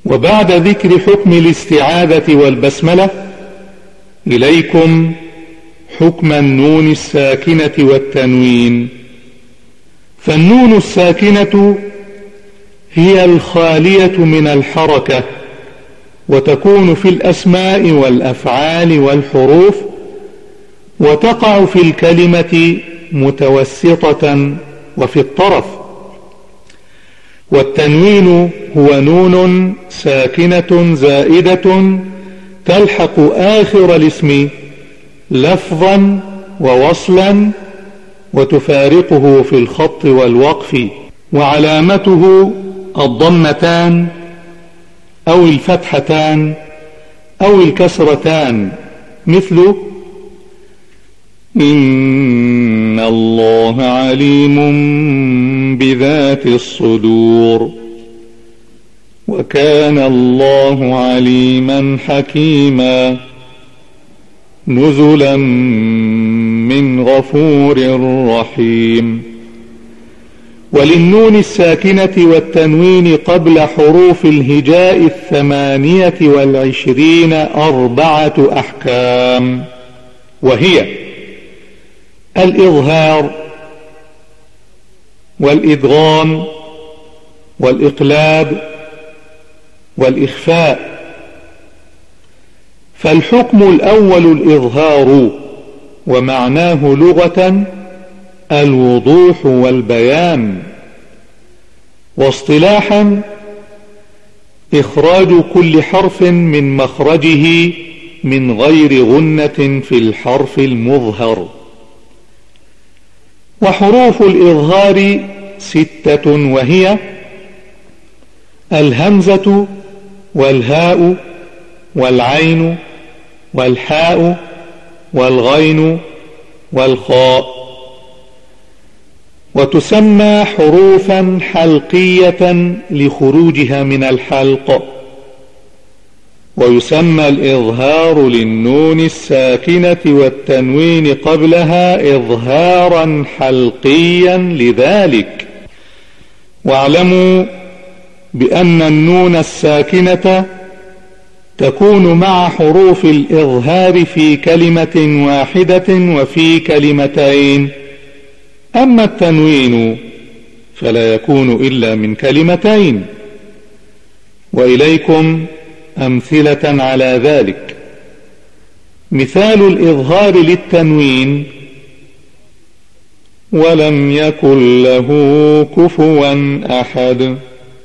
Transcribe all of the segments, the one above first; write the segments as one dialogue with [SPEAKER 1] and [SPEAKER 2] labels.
[SPEAKER 1] وبعد ذكر حكم الاستعاذة والبسملة إليكم حكم النون الساكنة والتنوين. فالنون الساكنة هي الخالية من الحركة، وتكون في الأسماء والأفعال والحروف، وتقع في الكلمة متوسطة وفي الطرف. والتنوين هو نون ساكنة زائدة تلحق آخر الاسم لفظا ووصلا، وتفارقه في الخط والوقف، وعلامته الضمتان أو الفتحتان أو الكسرتان، مثل إن الله عليم بذات الصدور، وكان الله عليما حكيما، نزلا من غفور رحيم. وللنون الساكنة والتنوين قبل حروف الهجاء 28 4 أحكام، وهي الإظهار والإدغام والإقلاب والإخفاء. فالحكم الأول الإظهار، ومعناه لغة الوضوح والبيان، واصطلاحا إخراج كل حرف من مخرجه من غير غنة في الحرف المظهر. وحروف الإظهار 6، وهي الهمزة والهاء والعين والحاء والغين والخاء. وتسمى حروفا حلقية لخروجها من الحلق. ويسمى الإظهار للنون الساكنة والتنوين قبلها إظهارا حلقيا لذلك. واعلموا بأن النون الساكنة تكون مع حروف الإظهار في كلمة واحدة وفي كلمتين، أما التنوين فلا يكون إلا من كلمتين. وإليكم أمثلة على ذلك. مثال الإظهار للتنوين: ولم يكن له كفوا أحد،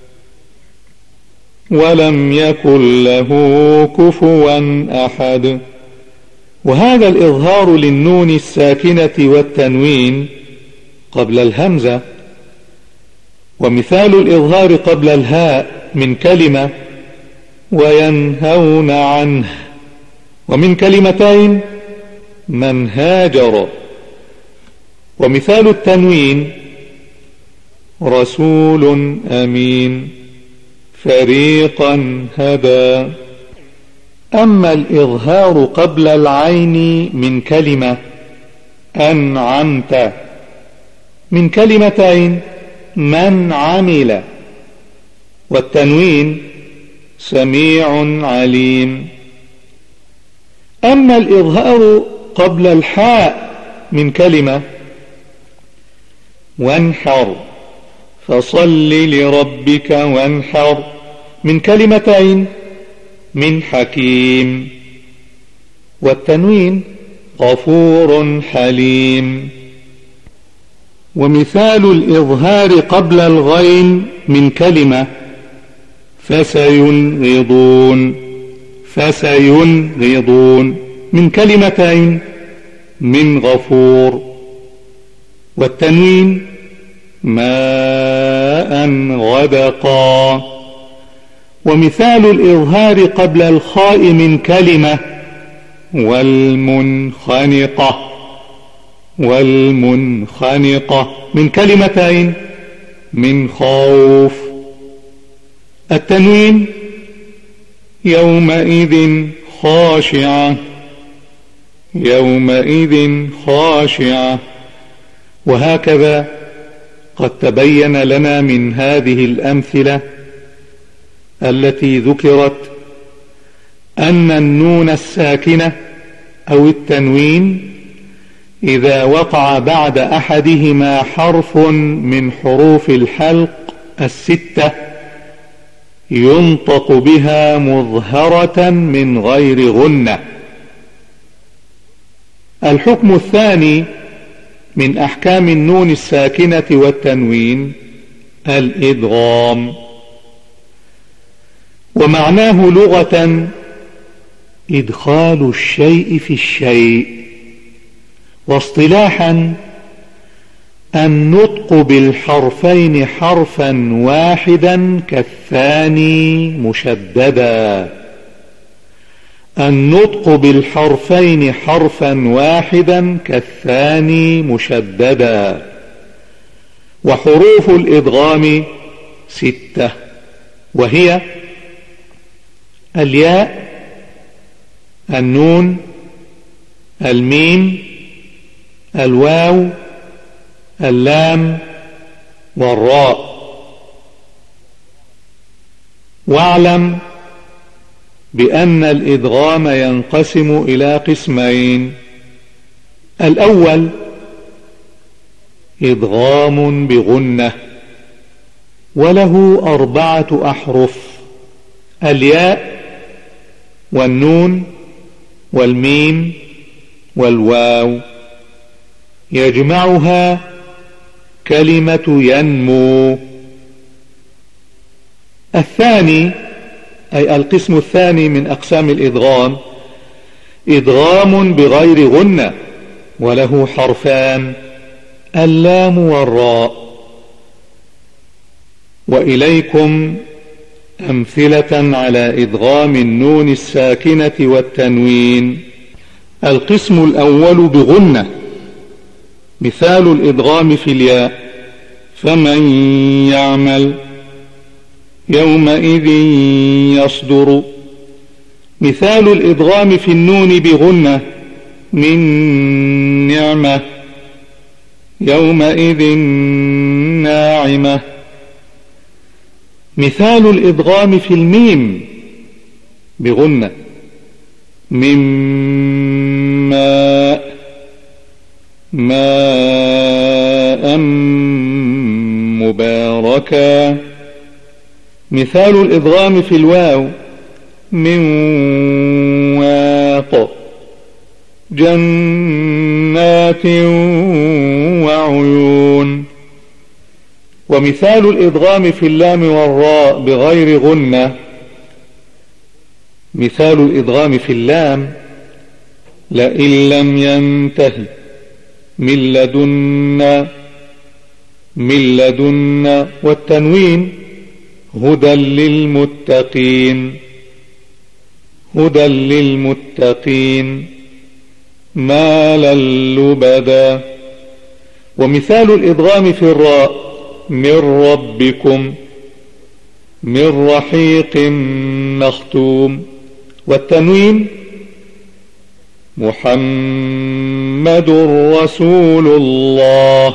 [SPEAKER 1] ولم يكن له كفوا أحد. وهذا الإظهار للنون الساكنة والتنوين قبل الهمزة. ومثال الإظهار قبل الهاء من كلمة وينهون عنه، ومن كلمتين من هاجر. ومثال التنوين رسول أمين، فريقا هدى. أما الإظهار قبل العين من كلمة أنعمت، من كلمتين من عمل. والتنوين سميع عليم. أما الإظهار قبل الحاء من كلمة وانحر، فصل لربك وانحر، من كلمتين من حكيم. والتنوين غفور حليم. ومثال الإظهار قبل الغين من كلمة فسينغضون، فسينغضون، من كلمتين من غفور. والتنوين ماء غدقا. ومثال الإظهار قبل الخاء من كلمة والمنخنقة، والمنخنقة، من كلمتين من خوف. التنوين يومئذ خاشعة، يومئذ خاشعة. وهكذا قد تبين لنا من هذه الأمثلة التي ذكرت أن النون الساكنة أو التنوين إذا وقع بعد أحدهما حرف من حروف الحلق الستة ينطق بها مظهرة من غير غنة. الحكم الثاني من أحكام النون الساكنة والتنوين الإدغام، ومعناه لغة إدخال الشيء في الشيء، واصطلاحا النطق بالحرفين حرفا واحدا كالثاني مشددا. النطق بالحرفين حرفا واحدا كالثاني مشددا. وحروف الإدغام 6، وهي الياء، النون، الميم، الواو، اللام، والراء. واعلم بأن الإدغام ينقسم إلى قسمين: الأول إدغام بغنة، وله 4 أحرف: الياء والنون والميم والواو، يجمعها كلمة ينمو. الثاني أي القسم الثاني من أقسام الإدغام إدغام بغير غنة، وله حرفان: اللام والراء. وإليكم أمثلة على إدغام النون الساكنة والتنوين. القسم الأول بغنة: مثال الإدغام في الياء: فمن يعمل يومئذ يصدر. مثال الإدغام في النون بغنة: من نعمة يومئذ ناعمة. مثال الإدغام في الميم بغنة: من ماء ماء مباركا. مثال الإدغام في الواو: من واق جنات وعيون. ومثال الإدغام في اللام والراء بغير غنة: مثال الإدغام في اللام: لئن لم ينتهي من لدنا. والتنوين: هدى للمتقين ما للبدا. ومثال الإدغام في الراء: من ربكم من رحيق مختوم. والتنوين: محمد رسول الله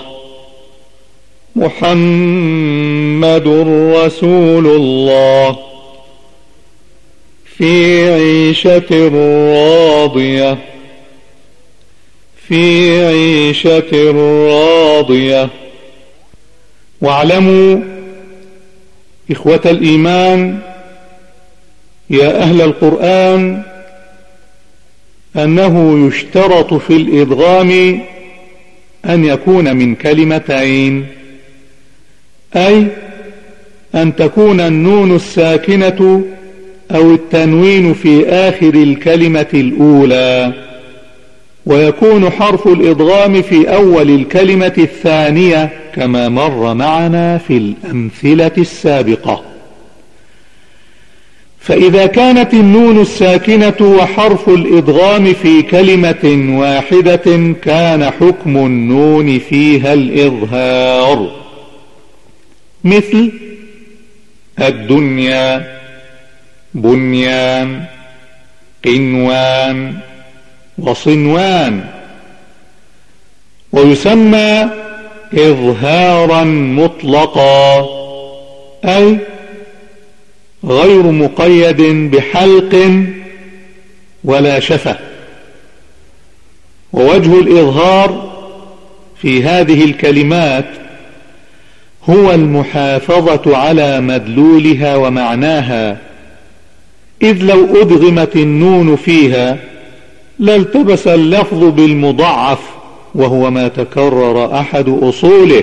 [SPEAKER 1] في عيشة راضية. واعلموا إخوة الإيمان يا أهل القرآن أنه يشترط في الإدغام أن يكون من كلمتين، أي أن تكون النون الساكنة أو التنوين في آخر الكلمة الأولى، ويكون حرف الإدغام في أول الكلمة الثانية كما مر معنا في الأمثلة السابقة. فإذا كانت النون الساكنة وحرف الإدغام في كلمة واحدة كان حكم النون فيها الإظهار، مثل الدنيا، بنيان، قنوان، وصنوان. ويسمى إظهارا مطلقا، أي غير مقيد بحلق ولا شفة. ووجه الإظهار في هذه الكلمات هو المحافظة على مدلولها ومعناها، إذ لو أدغمت النون فيها لالتبس اللفظ بالمضعف، وهو ما تكرر أحد أصوله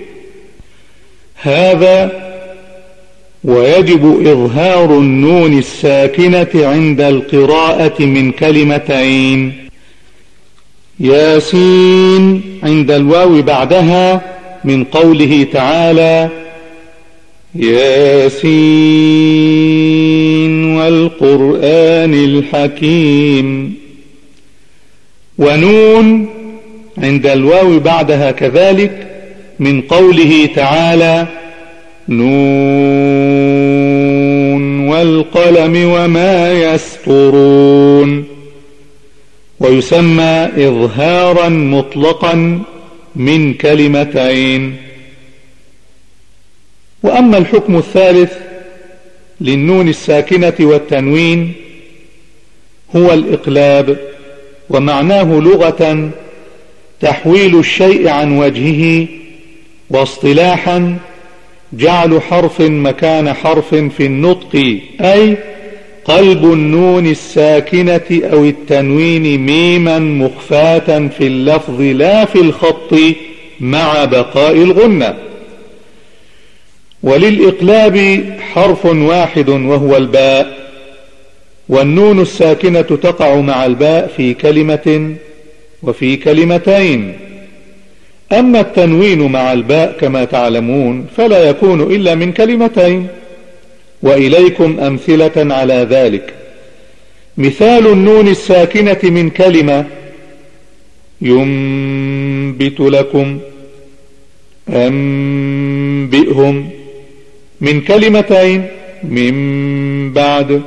[SPEAKER 1] هذا. ويجب إظهار النون الساكنة عند القراءة من كلمتين: ياسين عند الواو بعدها من قوله تعالى: ياسين والقرآن الحكيم. ونون عند الواو بعدها كذلك من قوله تعالى: نون والقلم وما يسطرون. ويسمى إظهارا مطلقا من كلمتين. وأما الحكم الثالث للنون الساكنة والتنوين هو الإقلاب، ومعناه لغة تحويل الشيء عن وجهه، واصطلاحا جعل حرف مكان حرف في النطق، أي قلب النون الساكنة أو التنوين ميما مخفاة في اللفظ لا في الخط مع بقاء الغنة. وللإقلاب حرف واحد وهو الباء، والنون الساكنة تقع مع الباء في كلمة وفي كلمتين. أما التنوين مع الباء كما تعلمون فلا يكون إلا من كلمتين، وإليكم أمثلة على ذلك. مثال النون الساكنة من كلمة: ينبت لكم، أنبئهم. من كلمتين: من بعد،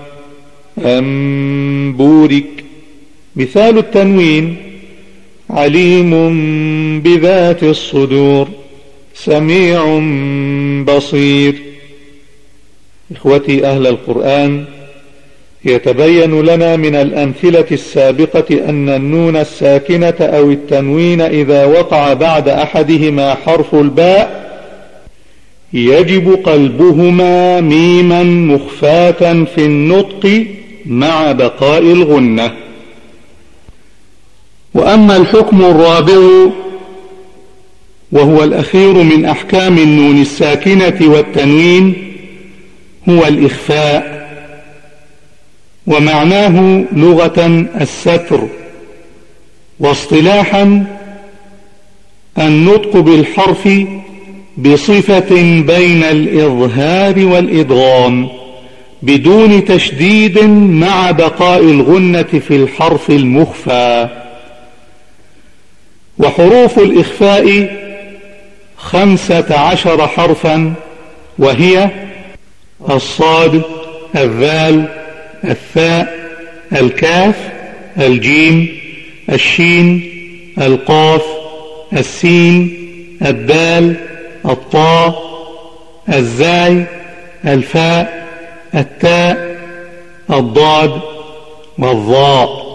[SPEAKER 1] أنبورك. مثال التنوين: عليم بذات الصدور، سميع بصير. إخوتي أهل القرآن، يتبين لنا من الأمثلة السابقة أن النون الساكنة أو التنوين إذا وقع بعد أحدهما حرف الباء يجب قلبهما ميما مخفاة في النطق مع بقاء الغنة. وأما الحكم الرابع وهو الأخير من أحكام النون الساكنة والتنوين هو الإخفاء، ومعناه لغة الستر، واصطلاحا النطق بالحرف بصفة بين الإظهار والإدغام بدون تشديد مع بقاء الغنة في الحرف المخفى. وحروف الإخفاء 15 حرفا، وهي الصاد، الذال، الثاء، الكاف، الجيم، الشين، القاف، السين، الدال، الطاء، الزاي، الفاء، التاء، الضاد، والظاء.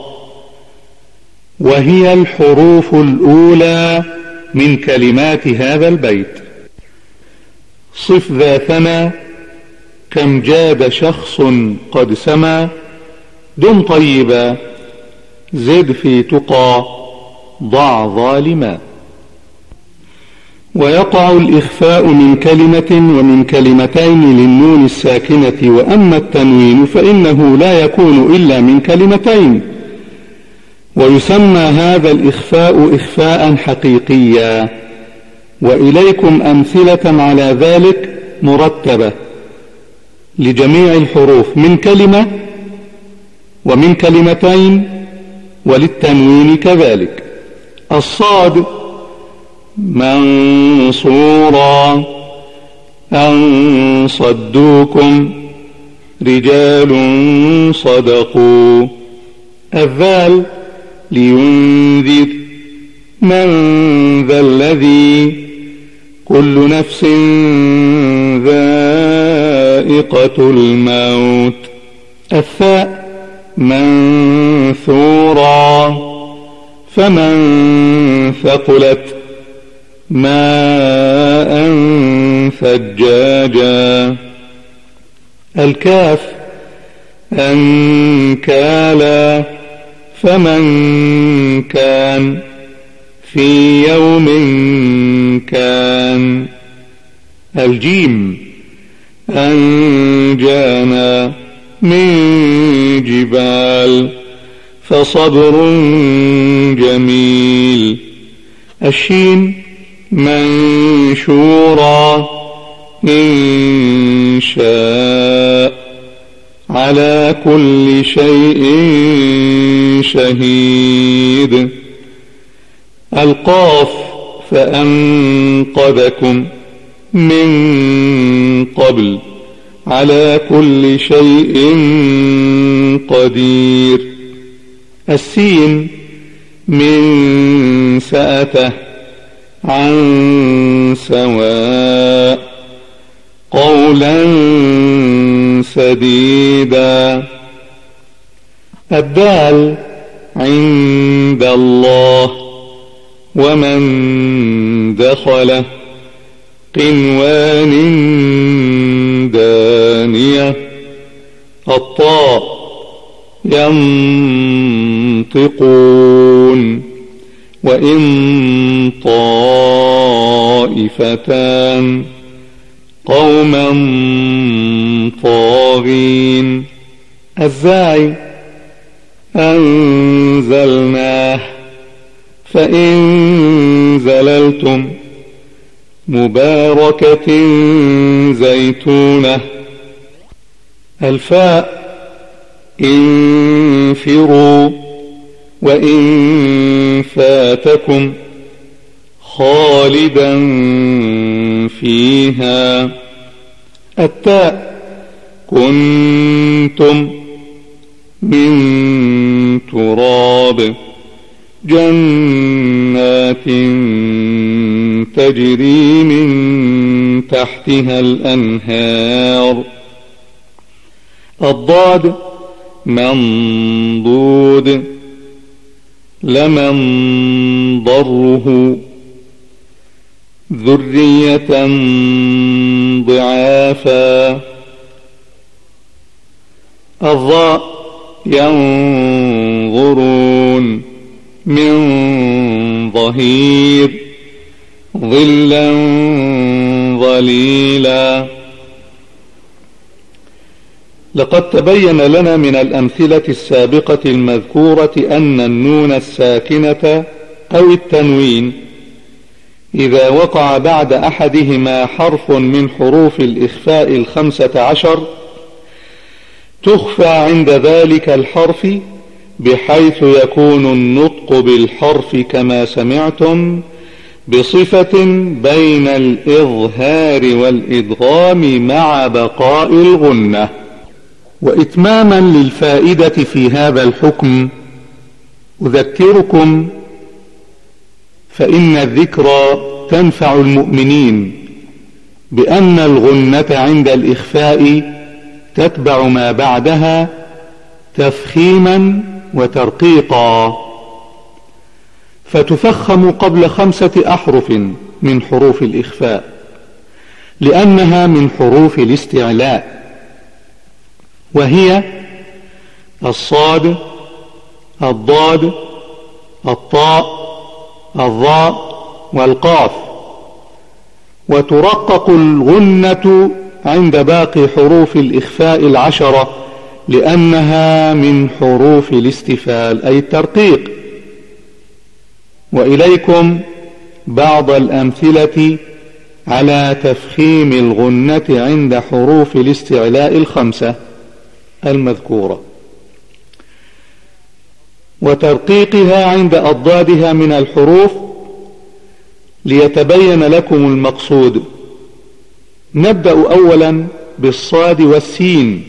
[SPEAKER 1] وهي الحروف الأولى من كلمات هذا البيت. صف ذا ثنى، كم جاد شخص قد سما، دم طيبا، زد في تقى، ضع ظالما. ويقع الإخفاء من كلمة ومن كلمتين للنون الساكنة، وأما التنوين فإنه لا يكون إلا من كلمتين. ويسمى هذا الإخفاء إخفاء حقيقيا، وإليكم أمثلة على ذلك مرتبة لجميع الحروف من كلمة ومن كلمتين، وللتنوين كذلك. الصاد: منصورا، أن صدوكم، رجال صدقوا. الذال: لينذر، من ذا الذي، كل نفس ذائقة الموت. الثاء منثورا، فمن ثقلت ماء ثجاجا. الكاف أنكالا، فمن كان في يوم كان. الجيم أنجانا من جبال، فصبر جميل. الشين منشورا، إن شاء على كل شيء شهيد. القاف فأنقذكم من قبل على كل شيء قدير. السين من سأته عن سواء، قولا سديدا. الدال عند الله، ومن دخله قنوان دانية. الطاء ينطقون، وإن طائفتان قوما طاغين. الزاي أنزلناه، فإن زللتم مباركة زيتونة. الفاء انفروا، وإن فاتكم خالدا فيها. التاء كنتم من تراب، جنات تجري من تحتها الأنهار. الضاد منضود، لمن ضره ذرية ضعافا. الضاء ينظرون، من ظهير ظلا ظليلا. لقد تبين لنا من الأمثلة السابقة المذكورة أن النون الساكنة أو التنوين إذا وقع بعد أحدهما حرف من حروف الإخفاء 15 تخفى عند ذلك الحرف، بحيث يكون النطق بالحرف كما سمعتم بصفة بين الإظهار والإدغام مع بقاء الغنة. وإتماما للفائدة في هذا الحكم أذكركم، فإن الذكرى تنفع المؤمنين، بأن الغنة عند الإخفاء تتبع ما بعدها تفخيما وترقيقا، فتفخم قبل 5 أحرف من حروف الإخفاء، لأنها من حروف الاستعلاء، وهي الصاد، الضاد، الطاء، الظاء، والقاف. وترقق الغنة عند باقي حروف الإخفاء 10 لأنها من حروف الاستفال أي الترقيق. وإليكم بعض الأمثلة على تفخيم الغنة عند حروف الاستعلاء 5 المذكورة، وترقيقها عند أضدادها من الحروف، ليتبين لكم المقصود. نبدأ أولا بالصاد والسين.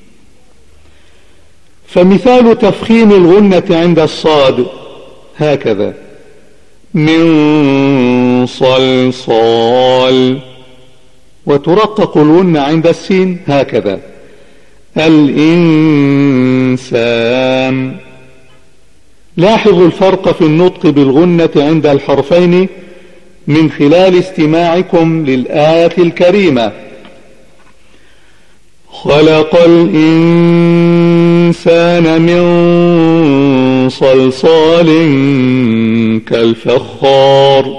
[SPEAKER 1] فمثال تفخيم الغنة عند الصاد هكذا: من صلصال. وترقق الغنة عند السين هكذا: الإنسان. لاحظوا الفرق في النطق بالغنة عند الحرفين من خلال استماعكم للآية الكريمة: خلق الإنسان من صلصال كالفخار.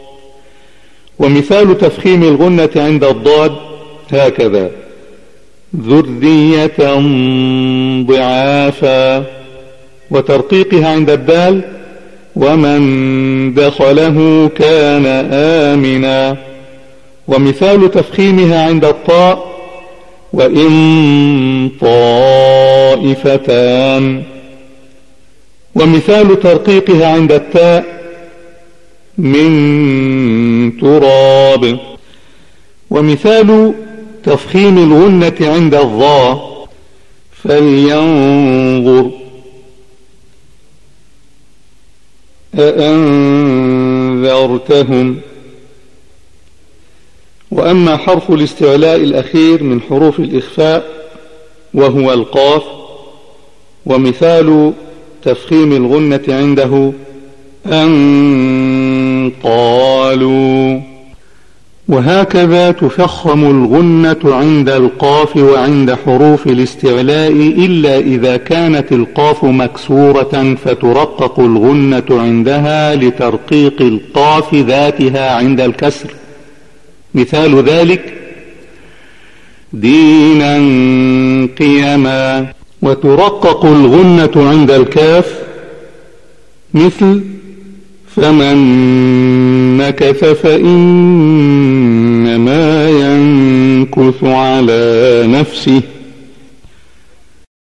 [SPEAKER 1] ومثال تفخيم الغنة عند الضاد هكذا: ذرية ضعافا. وترقيقها عند الدال: ومن دخله كان آمنا. ومثال تفخيمها عند الطاء: وإن طائفتان. ومثال ترقيقها عند التاء: من تراب. ومثال تفخيم الغنة عند الظاء: فلينظر. أأنذرتهم. وأما حرف الاستعلاء الأخير من حروف الإخفاء وهو القاف، ومثال تفخيم الغنة عنده: أن قالوا. وهكذا تفخم الغنة عند القاف وعند حروف الاستعلاء، إلا إذا كانت القاف مكسورة فترقق الغنة عندها لترقيق القاف ذاتها عند الكسر. مثال ذلك: دينا قيما. وترقق الغنة عند الكاف مثل: فمن مكث فإنما ينكث على نفسه.